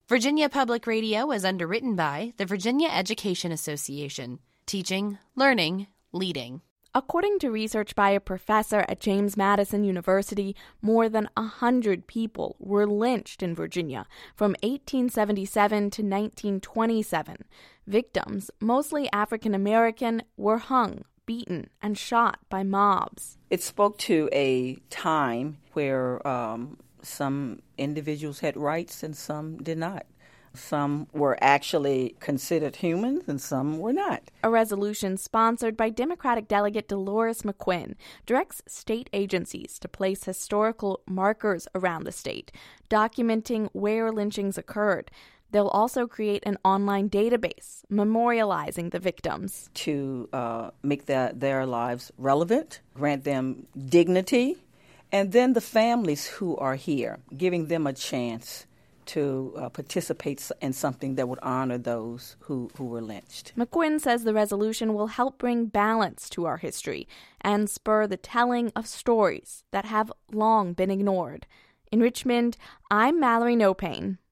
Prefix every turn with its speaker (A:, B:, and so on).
A: Virginia Public Radio is underwritten by the Virginia Education Association. Teaching, learning, leading.
B: According to research by a professor at James Madison University, more than 100 people were lynched in Virginia from 1877 to 1927. Victims, mostly African American, were hung, beaten, and shot by mobs.
C: It spoke to a time where some individuals had rights and some did not. Some were actually considered humans and some were not.
B: A resolution sponsored by Democratic delegate Dolores McQuinn directs state agencies to place historical markers around the state, documenting where lynchings occurred. They'll also create an online database memorializing the victims.
C: To make their lives relevant, grant them dignity, and then the families who are here, giving them a chance to participate in something that would honor those who were lynched.
B: McQuinn says the resolution will help bring balance to our history and spur the telling of stories that have long been ignored. In Richmond, I'm Mallory Nopane.